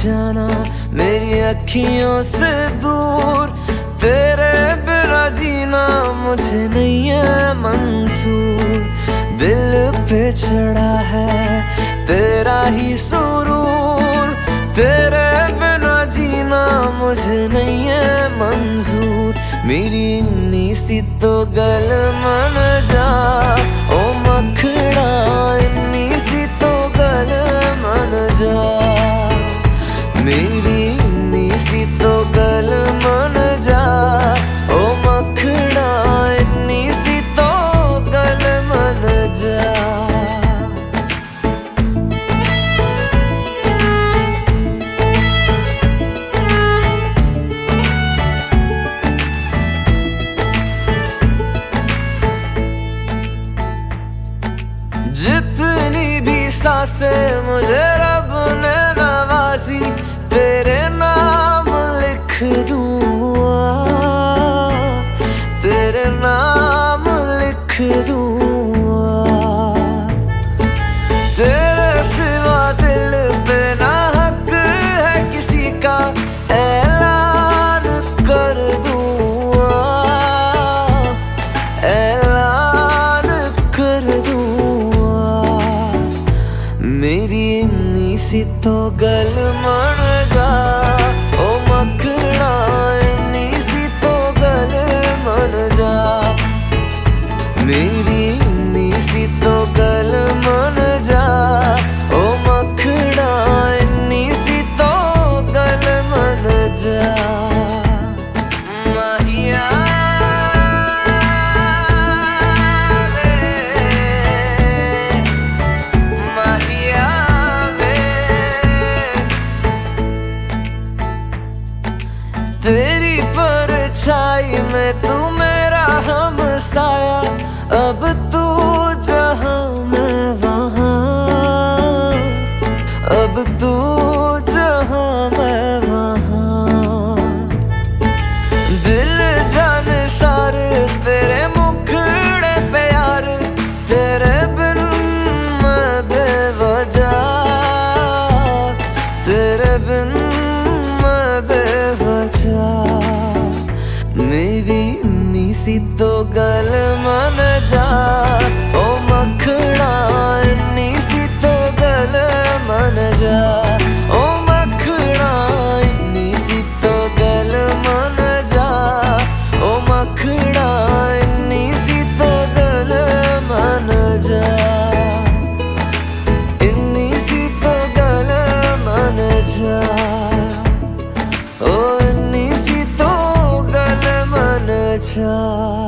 जाना मेरी अखियों से दूर, तेरे बिना जीना मुझे नहीं है मंजूर। दिल पे चढ़ा है तेरा ही सुरूर, तेरे बिना जीना मुझे नहीं है मंजूर। मेरी इन्नी सी तो गल मन जा ओ मखड़ा, इन्नी सी तो गल मन जा। मेरी इन्नी सी तो गल मन जा ओ मखड़ा, इन्नी सी तो गल मन जा। जितनी भी सांसें मुझे रब ने नवाजी, तेरे नाम लिख दूंगा, तेरे नाम लिख दूंगा। तेरे सिवा दिल पे ना हक है किसी का, ऐलान कर दूंगा, ऐलान कर दूंगा। मेरी इन्नी सी तो गल मन जा ओ मखड़ा, इन्नी सी तो गल मन जा। मेरी इन्नी सी तो गल मन जा ओ मखड़ा, इन्नी सी तो गल मन जा। माहिया तेरी परछाई में तू मेरा हमसाया, अब तू जहां मैं वहां, अब तू जहां मैं वहां। दिल जान सारे तेरे मुखड़े पे यार, तेरे बिन मैं बेवजह, तेरे बिन मैं बेवजह। मेरी इन्नी सी तो गल मन जा ओ मखड़ा, इन्नी सी तो गल मन जा ओ मखड़ा, इन्नी सी तो गल मन जा ओ मखड़ा, इन्नी सी तो गल मन जा, इन्नी सी तो गल मन जा ओ इन्नी सी तो गल मन जा।